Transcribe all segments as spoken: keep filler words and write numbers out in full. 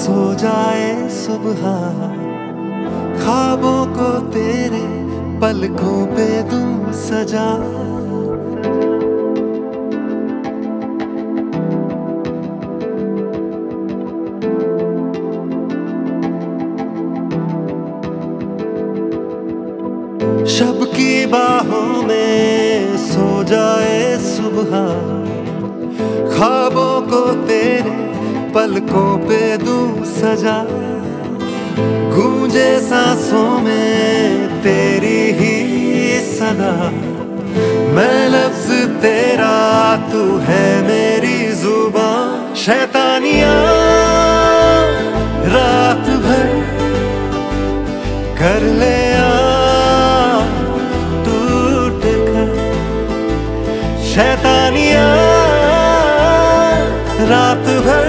सो जाए सुबह, ख्वाबों को तेरे पलकों पे दूं सजा। शब की बाहों में सो जाए सुबह, ख्वाबों को तेरे पलकों पे दूं सजा। गूंजे सांसों में तेरी ही सदा, मैं लफ्ज तेरा तू है मेरी जुबान। शैतानियां रात भर कर ले टूट कर, शैतानियां रात भर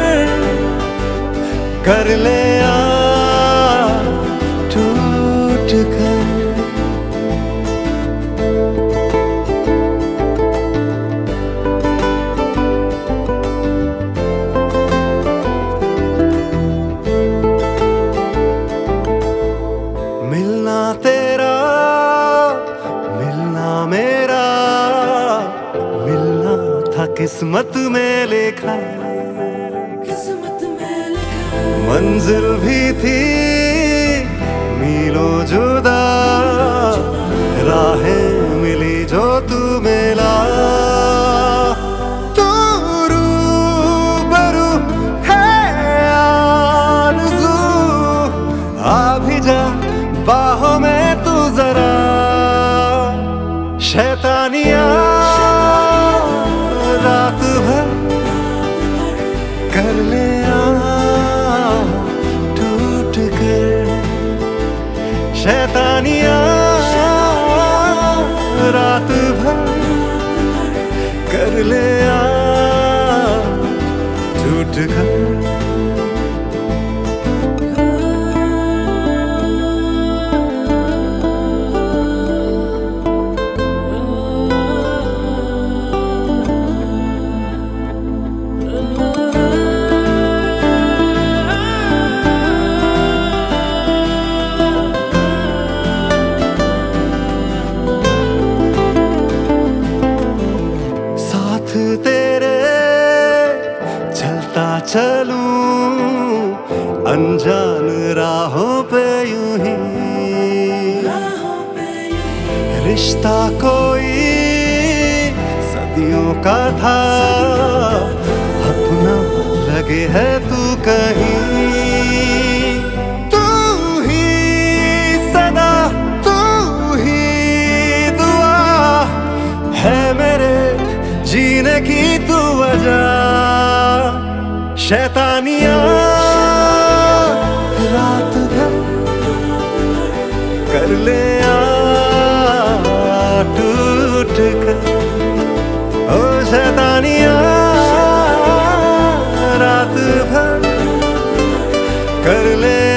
कर ले टूट कर। मिलना तेरा मिलना मेरा, मिलना था किस्मत में लिखा, किस्मत में लिखा। मंजिल भी थी मीलों जुदा, राहें मिली जो तू मिला। तू रूबरू है आरज़ू, आ भी जा बाहों में तू जरा। शैतानियां रात भर कर ले टूट कर, शैतानियां रात भर कर ले टूट कर। तेरे चलता चलूं अनजान राहों पे यूं ही, रिश्ता कोई सदियों का था, अपना लगे है तू कहीं। तू ही सदा तू ही दुआ है मेरे जीने की तू वजह। शैतानियां रात भर कर ले टूट कर, ओ शैतानियां रात भर कर ले